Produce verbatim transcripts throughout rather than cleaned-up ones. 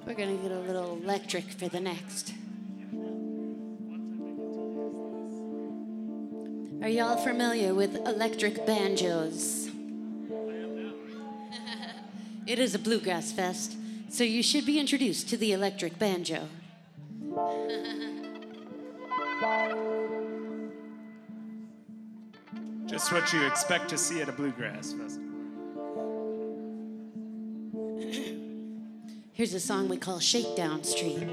We're gonna get a little electric for the next. Are y'all familiar with electric banjos? It is a bluegrass fest, so you should be introduced to the electric banjo. Just what you expect to see at a bluegrass festival. Here's a song we call Shakedown Street.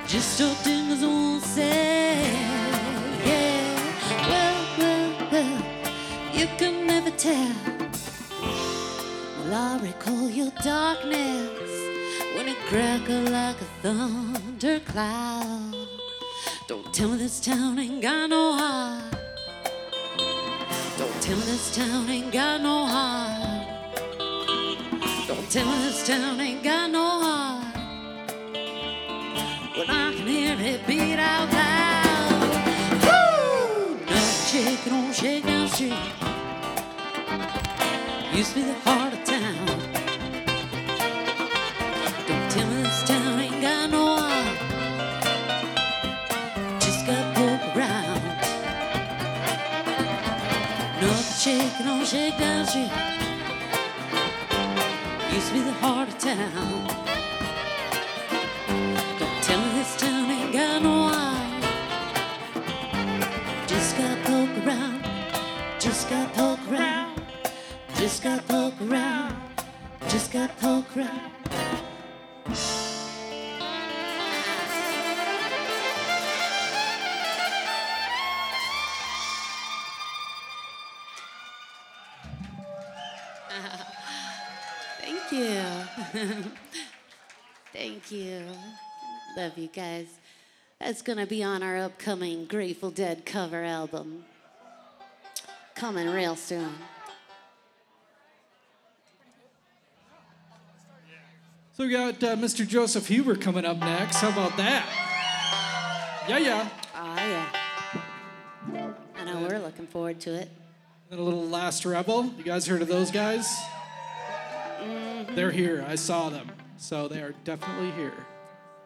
Just old things won't say. Yeah, well, well, well, you can never tell. Well, I recall your darkness when it crackled like a thundercloud. Don't tell me this town ain't got no heart. Don't tell me this town ain't got no heart. Don't tell me this town ain't got no heart. When I can hear it beat out loud. Woo! Nothing shaking on Shakedown Street. Used to be the heart of town. Don't tell me this town ain't got no heart. Just got poke around. Nothing shaking on Shakedown Street. Used to be the heart of town. Don't tell me this town ain't got no heart. Just got poke around. Just got poke around. Just got poke around. Just got poke around. Thank you. Thank you. Love you guys. That's gonna be on our upcoming Grateful Dead cover album. Coming real soon. So we got uh, Mister Joseph Huber coming up next. How about that? Yeah, yeah. Oh, yeah. I know we're looking forward to it. And a little Last Rebel. You guys heard of those guys? Mm-hmm. They're here. I saw them. So they are definitely here.